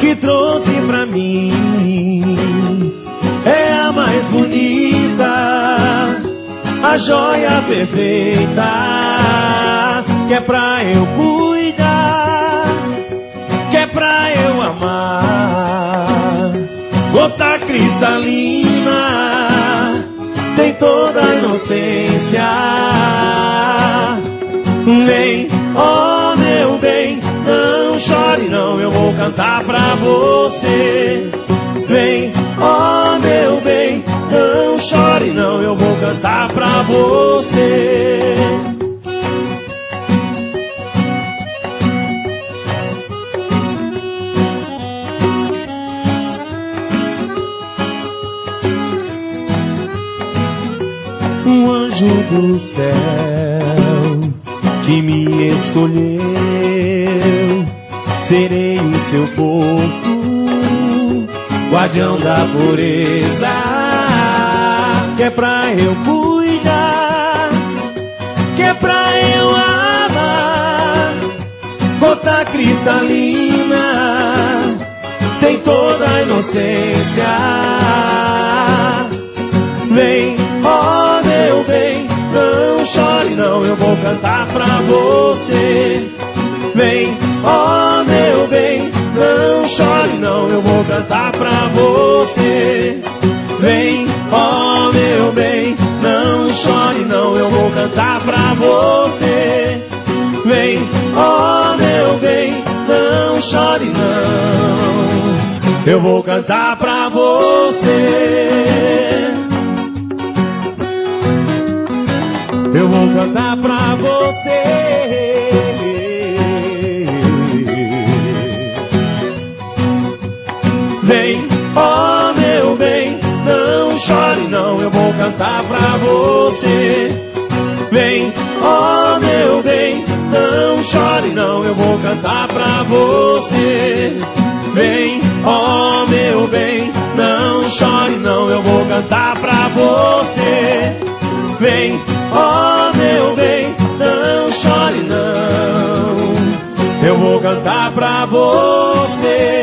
que trouxe pra mim é a mais bonita, a joia perfeita, que é pra eu cuidar, que é pra eu amar. Gota cristalina, tem toda a inocência. Vem, oh meu bem, não chore não, eu vou cantar pra você. Vem, oh meu bem, não chore não, eu vou cantar pra você. Um anjo do céu que me escolheu, serei o seu porto, guardião da pureza, que é pra eu cuidar, que é pra eu amar. Gota cristalina, tem toda a inocência. Vem, oh meu bem, não chore não, eu vou cantar pra você. Vem, oh meu bem, não chore não, eu vou cantar pra você. Vem, oh meu bem, não chore não, eu vou cantar pra você. Vem, oh meu bem, não chore não, eu vou cantar pra você. Eu vou cantar pra você. Vem, oh meu bem, não chore não, eu vou cantar pra você. Vem, oh meu bem, não chore não, eu vou cantar pra você. Vem, oh meu bem, não chore não, eu vou cantar pra você. Vem, oh meu bem, não chore não, eu vou cantar pra você.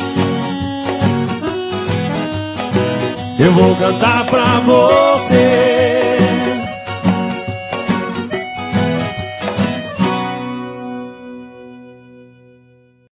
Eu vou cantar pra você.